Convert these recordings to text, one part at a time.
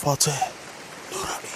فاتح نورانی.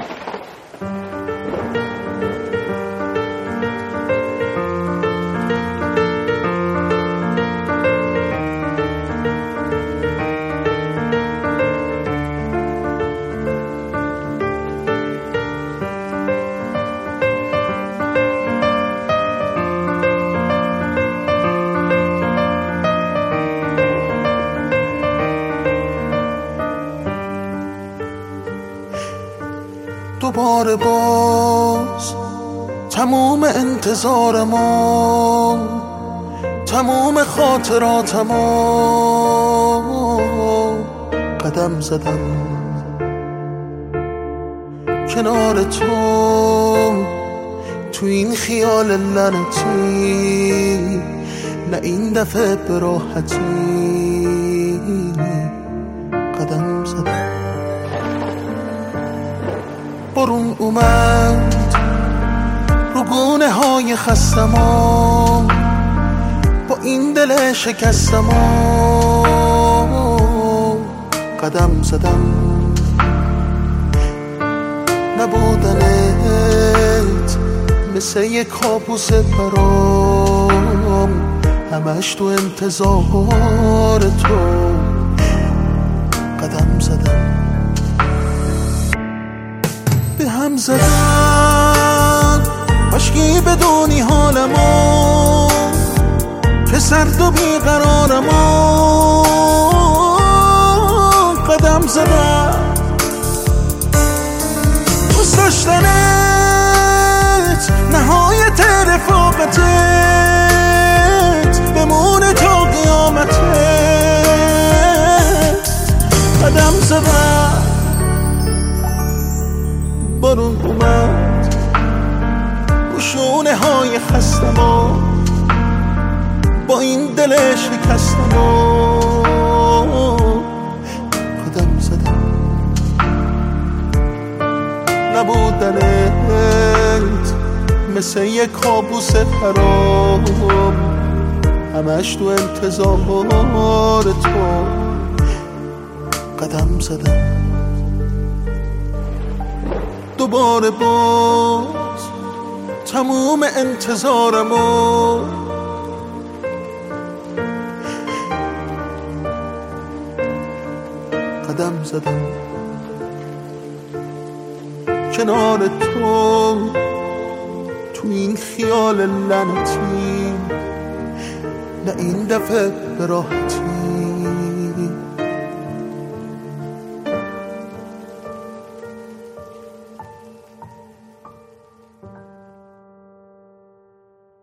دوباره باز تموم انتظارمو، تموم خاطراتمو قدم زدم کنار تو این خیال لعنتی، نه این دفعه به راحتی قدم زدم. بارون اومد رو گونه های خستمو، با این دل شکستمو قدم زدم. نبودنت مثل یک کابوس برام، همش تو انتظار تو قدم زدم. به هم زدن عشقی بدونی حالمو، که سرد و بیقرارمو قدم زدم. دوست داشتنت نهایت رفاقتت، بمونه تا قیامتت قدم زدم. بارون اومد رو شونه های خستمو، با این دل شکستمو قدم زدم. نبودنت مثل یک کابوس خراب، همش تو انتظار تو قدم زدم. دوباره باز تموم انتظارمو، قدم زدم کنار تو این خیال لعنتی، نه این دفعه به راحتی